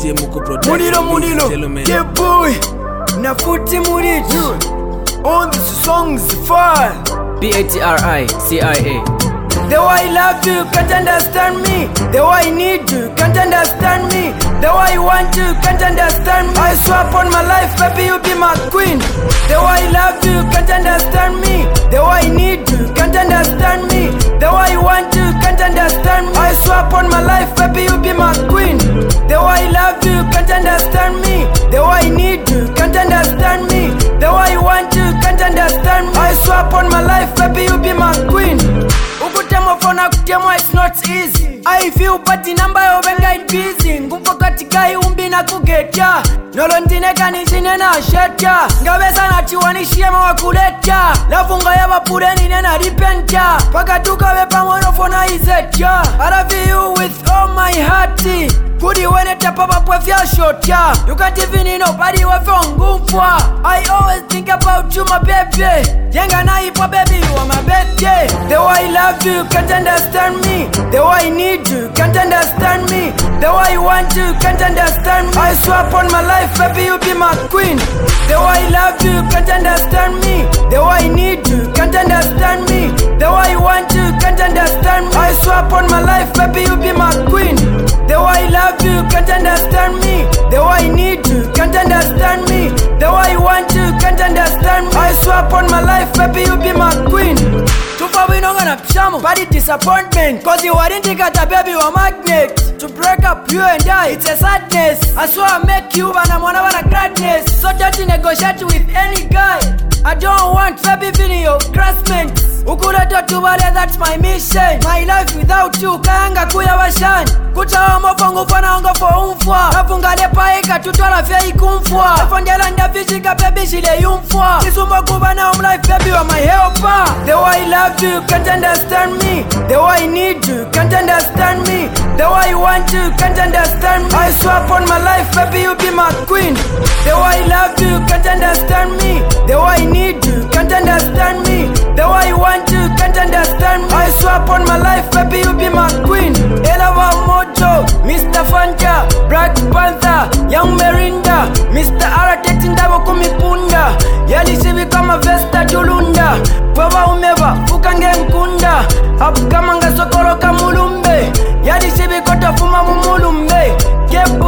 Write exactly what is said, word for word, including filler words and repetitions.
Mulilo mulilo, yeah boy. Nafuti mulilo. All the songs fire. B A T R I C I A. The way I love you, can't understand me. The way I need you, can't understand me. The way I want you, can't understand me. I swear upon my life, baby, you be my queen. The way I love you, can't understand me. The way I need you, can't understand me. The way I want you, can't understand me. I swear upon my life, baby, you be my queen. The way I love you, can't understand me. The way I need you, can't understand me. The way I want you, can't understand me. I swear upon my life, baby, you be my queen. Ukutema kutema it's not easy. I feel but number of guide busy. Ngumpo katika iumbi na kugetia. Nolo ndineka nishine na shetia. Ngabesa na chiwanishie mawa kuletia. Lafunga ya wapure nine na repenta. Paka tukawe pamonofona izetia. I love you with all my heart. Kudi wene tapapa pwefya shot ya. You can't even in nobody wafyo ngumfwa. I always think about you my baby. Yenga na ipo baby you are my baby. The way I love you can't understand me. The way I need you can't understand me. The way I want you can't understand me. I swear upon my life baby you be my queen. The way I love you can't understand me. The way I need you can't understand me. The way I want you can't understand me. I swear upon my life baby you be my queen. The way I love you can't understand me. The way I need you can't understand me. The way I want you can't understand me. I swear upon my life baby you be my queen. Too far we not gonna pshamu, but it disappointment. Cause you weren't got a baby or magnet. To break up you and I, it's a sadness. I swear I make you and I'm one of a gladness. So don't you negotiate with any guy. I don't want baby video classmates. Ukuleta tubale, that's my mission. My life without you, kaanga kuya washan. Kutawa mofongu fana ongo fo umfwa. Nafunga lepa eka tutola fya ikumfwa. Nafondela nda fishika baby shile yumfwa. Kisumba kubana um life baby wa my helper. The way I love you can't understand me. The way I need you can't understand me. The way I want you can't understand me. I swear upon my life baby you be my queen. The way I love you can't understand me. The way I need you can't understand me. The way I want you can't understand me. I swear upon my life baby you be my queen. Elava Mojo, Mister Fanta, Black Panther, Young Merinda, Mister Arateti ndabo kumipunda. Yali shibi kama Vesta Julunda. Baba umeva, fukange mkunda. Apu kama nga sokoro kamulumbe. Yali shibi kota fuma mumulumbe. Kepo